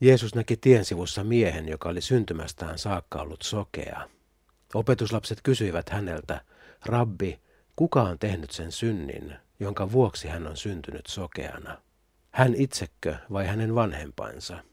Jeesus näki tien sivussa miehen, joka oli syntymästään saakka ollut sokea. Opetuslapset kysyivät häneltä, Rabbi, kuka on tehnyt sen synnin, jonka vuoksi hän on syntynyt sokeana? Hän itsekö vai hänen vanhempansa?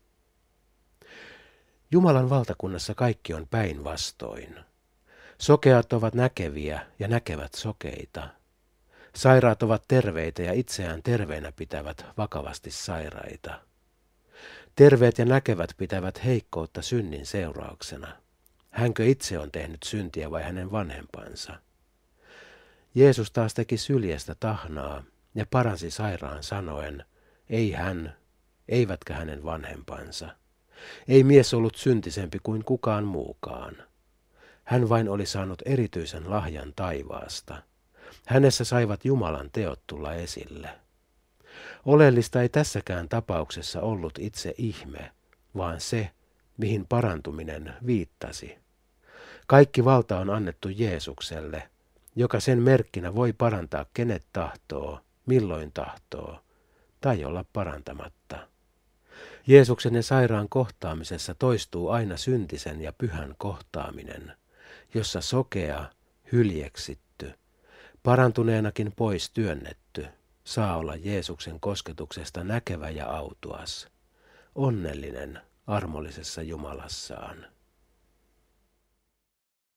Jumalan valtakunnassa kaikki on päinvastoin. Sokeat ovat näkeviä ja näkevät sokeita. Sairaat ovat terveitä ja itseään terveinä pitävät vakavasti sairaita. Terveet ja näkevät pitävät heikkoutta synnin seurauksena. Hänkö itse on tehnyt syntiä vai hänen vanhempansa? Jeesus taas teki syljestä tahnaa ja paransi sairaan sanoen, ei hän, eivätkä hänen vanhempansa. Ei mies ollut syntisempi kuin kukaan muukaan. Hän vain oli saanut erityisen lahjan taivaasta. Hänessä saivat Jumalan teot tulla esille. Oleellista ei tässäkään tapauksessa ollut itse ihme, vaan se, mihin parantuminen viittasi. Kaikki valta on annettu Jeesukselle, joka sen merkkinä voi parantaa kenet tahtoo, milloin tahtoo, tai olla parantamatta. Jeesuksen ja sairaan kohtaamisessa toistuu aina syntisen ja pyhän kohtaaminen, jossa sokea, hyljeksitty, parantuneenakin pois työnnetty, saa olla Jeesuksen kosketuksesta näkevä ja autuas, onnellinen armollisessa Jumalassaan.